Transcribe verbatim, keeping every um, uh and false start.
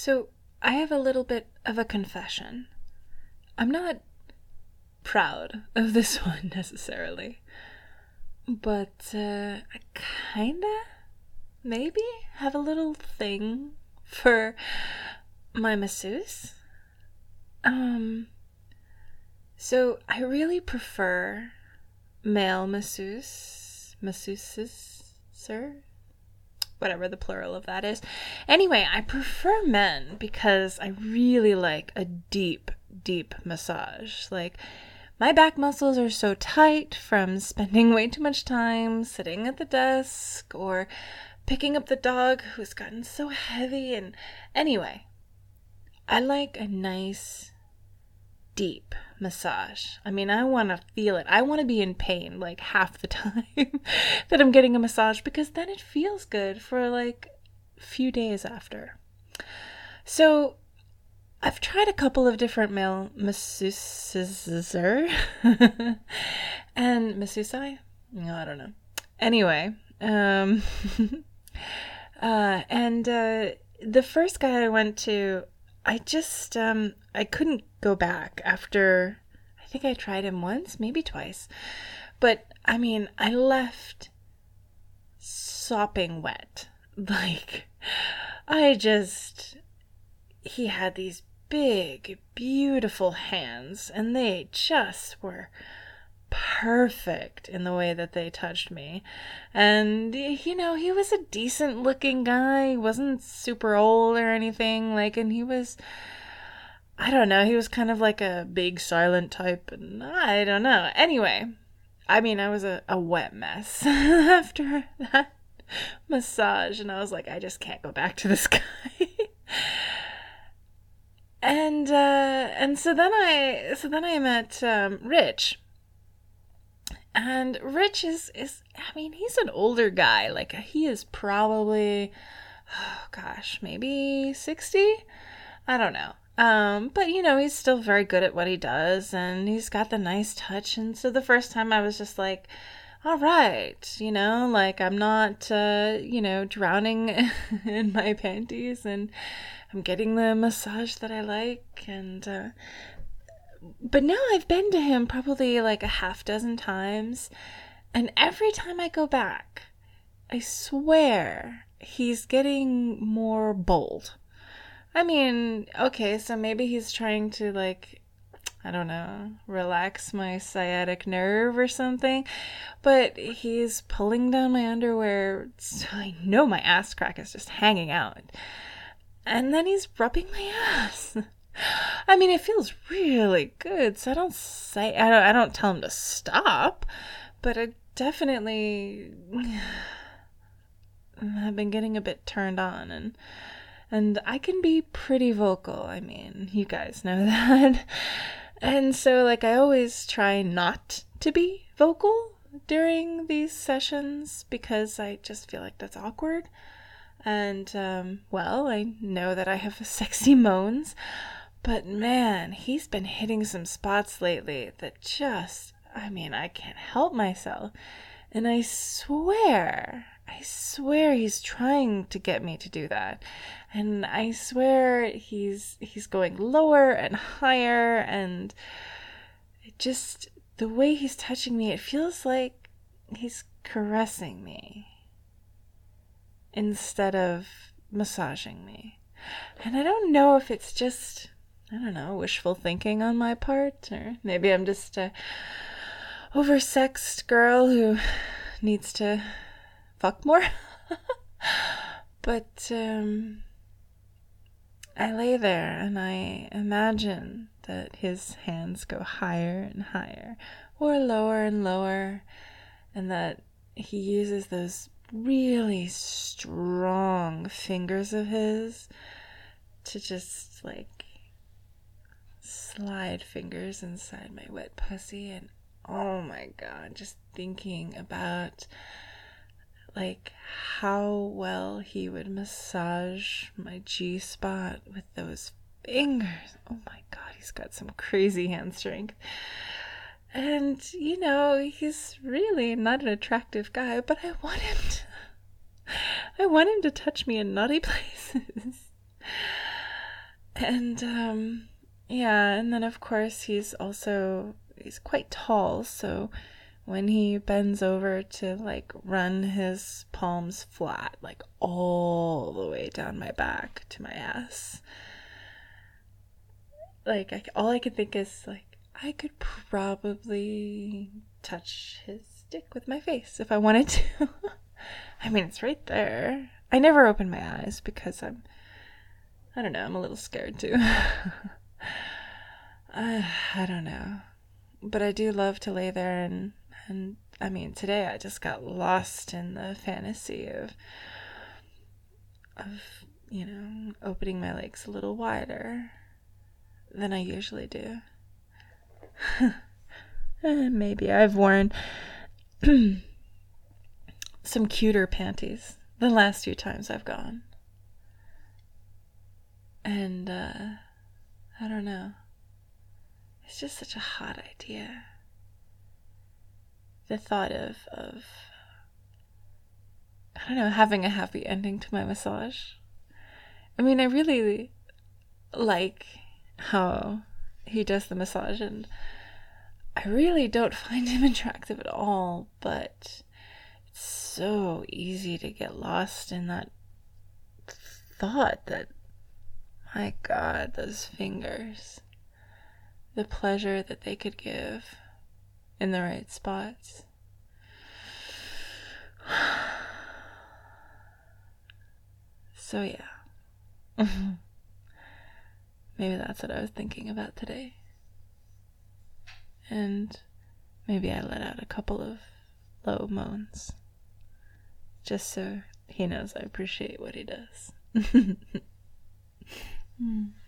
So I have a little bit of a confession. I'm not proud of this one necessarily, but uh, I kinda, maybe, have a little thing for my masseuse. Um, so I really prefer male masseuse, masseuses, sir? Whatever the plural of that is. Anyway, I prefer men because I really like a deep, deep massage. Like, my back muscles are so tight from spending way too much time sitting at the desk or picking up the dog who's gotten so heavy. And anyway, I like a nice, deep massage. I mean, I want to feel it. I want to be in pain like half the time that I'm getting a massage, because then it feels good for like a few days after. So I've tried a couple of different male masseuses and masseusi. No, I don't know. Anyway, um, uh, and uh, the first guy I went to, I just, um, I couldn't go back after, I think I tried him once, maybe twice. But, I mean, I left sopping wet. Like, I just, he had these big, beautiful hands, and they just were perfect in the way that they touched me. And, you know, he was a decent looking guy. He wasn't super old or anything, like, and he was, I don't know, he was kind of like a big silent type, and I don't know. Anyway, I mean, I was a, a wet mess after that massage, and I was like, I just can't go back to this guy. and uh and so then I so then I met um Rich. And Rich is, is, I mean, he's an older guy. Like, he is probably, oh gosh, maybe sixty? I don't know. Um, but, you know, he's still very good at what he does, and he's got the nice touch. And so the first time I was just like, all right, you know, like, I'm not, uh, you know, drowning in my panties, and I'm getting the massage that I like. And, uh, But now I've been to him probably like a half dozen times, and every time I go back, I swear he's getting more bold. I mean, okay, so maybe he's trying to, like, I don't know, relax my sciatic nerve or something, but he's pulling down my underwear so I know my ass crack is just hanging out. And then he's rubbing my ass. I mean, it feels really good, so I don't say, I don't, I don't tell him to stop, but I definitely have been getting a bit turned on, and, and I can be pretty vocal. I mean, you guys know that. And so, like, I always try not to be vocal during these sessions because I just feel like that's awkward. And, um, well, I know that I have sexy moans. But man, he's been hitting some spots lately that just, I mean, I can't help myself. And I swear, I swear he's trying to get me to do that. And I swear he's he's going lower and higher, and it just, the way he's touching me, it feels like he's caressing me instead of massaging me. And I don't know if it's just, I don't know, wishful thinking on my part, or maybe I'm just a oversexed girl who needs to fuck more. But um, I lay there and I imagine that his hands go higher and higher, or lower and lower, and that he uses those really strong fingers of his to just, like, slide fingers inside my wet pussy. And oh my god, just thinking about, like, how well he would massage my G-spot with those fingers. Oh my god, he's got some crazy hand strength. And, you know, he's really not an attractive guy, but I want him to, I want him to touch me in naughty places. And, um, yeah, and then of course he's also, he's quite tall, so when he bends over to, like, run his palms flat, like, all the way down my back to my ass, like, I, all I could think is, like, I could probably touch his dick with my face if I wanted to. I mean, it's right there. I never open my eyes because I'm, I don't know, I'm a little scared too. uh, I don't know. But I do love to lay there and, and I mean, today I just got lost in the fantasy of, of, you know, opening my legs a little wider than I usually do. Maybe I've worn some cuter panties the last few times I've gone. And, uh, I don't know. It's just such a hot idea. The thought of, of, I don't know, having a happy ending to my massage. I mean, I really like how he does the massage, and I really don't find him attractive at all, but it's so easy to get lost in that thought that, my God, those fingers, the pleasure that they could give in the right spots. So yeah. Maybe that's what I was thinking about today. And maybe I let out a couple of low moans. Just so he knows I appreciate what he does. mm.